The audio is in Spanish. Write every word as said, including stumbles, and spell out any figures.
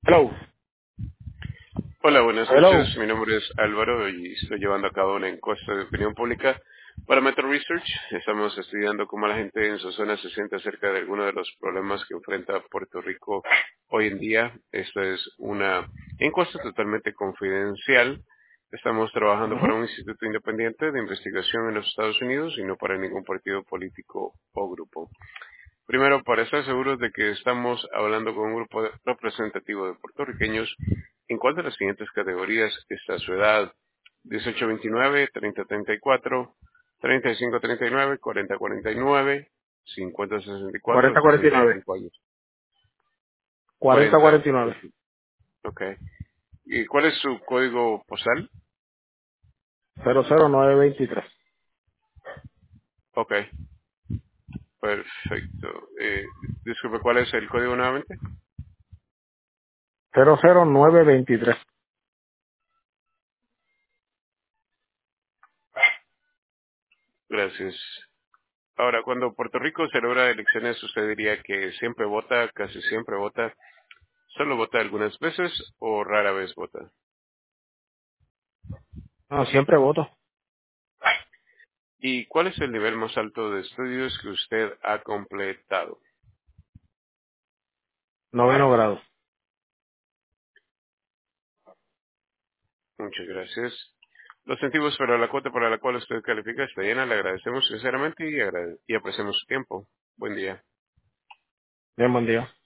Hello. Hola, buenas Hello. noches. Mi nombre es Álvaro y estoy llevando a cabo una encuesta de opinión pública para Metro Research. Estamos estudiando cómo la gente en su zona se siente acerca de algunos de los problemas que enfrenta Puerto Rico hoy en día. Esta es una encuesta totalmente confidencial. Estamos trabajando para Ujú. un instituto independiente de investigación en los Estados Unidos y no para ningún partido político o grupo. Primero, para estar seguros de que estamos hablando con un grupo de- representativo de puertorriqueños, ¿en cuál de las siguientes categorías está su edad? dieciocho veintinueve, treinta treinta y cuatro, treinta y cinco treinta y nueve, cuarenta cuarenta y nueve, cincuenta sesenta y cuatro o cuarenta cuarenta y sesenta y nueve. cinco años. cuarenta cuarenta, cuarenta y nueve. ok. ¿Y cuál es su código postal? cero cero nueve veintitrés. Ok, perfecto. Eh, disculpe, ¿cuál es el código nuevamente? cero cero nueve veintitrés. Gracias. Ahora, cuando Puerto Rico celebra elecciones, usted diría que siempre vota, casi siempre vota, solo vota algunas veces o rara vez vota. No, siempre voto. ¿Y cuál es el nivel más alto de estudios que usted ha completado? Noveno grado. Muchas gracias. Los incentivos para la cuota para la cual usted califica está llena. Le agradecemos sinceramente y, agrade- y apreciamos su tiempo. Buen día. Bien, buen día.